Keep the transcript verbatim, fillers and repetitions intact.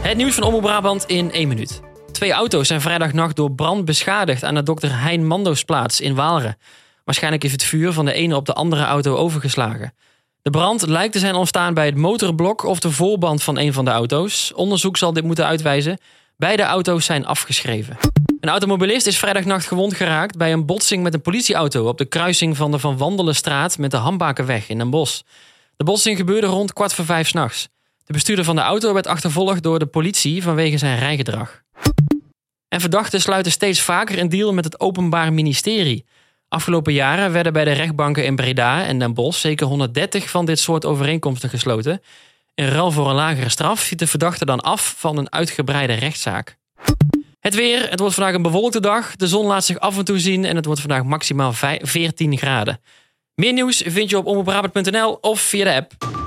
Het nieuws van Omroep Brabant in één minuut. Twee auto's zijn vrijdagnacht door brand beschadigd aan de dokter Hein Mandosplaats in Waalre. Waarschijnlijk is het vuur van de ene op de andere auto overgeslagen. De brand lijkt te zijn ontstaan bij het motorblok of de voorband van een van de auto's. Onderzoek zal dit moeten uitwijzen. Beide auto's zijn afgeschreven. Een automobilist is vrijdagnacht gewond geraakt bij een botsing met een politieauto op de kruising van de Van Wandelenstraat met de Hambakenweg in Den Bosch. De botsing gebeurde rond kwart voor vijf 's nachts. De bestuurder van de auto werd achtervolgd door de politie vanwege zijn rijgedrag. En verdachten sluiten steeds vaker een deal met het Openbaar Ministerie. Afgelopen jaren werden bij de rechtbanken in Breda en Den Bosch zeker honderddertig van dit soort overeenkomsten gesloten. In ruil voor een lagere straf ziet de verdachte dan af van een uitgebreide rechtszaak. Het weer, het wordt vandaag een bewolkte dag. De zon laat zich af en toe zien en het wordt vandaag maximaal veertien graden. Meer nieuws vind je op omroep brabant punt n l of via de app.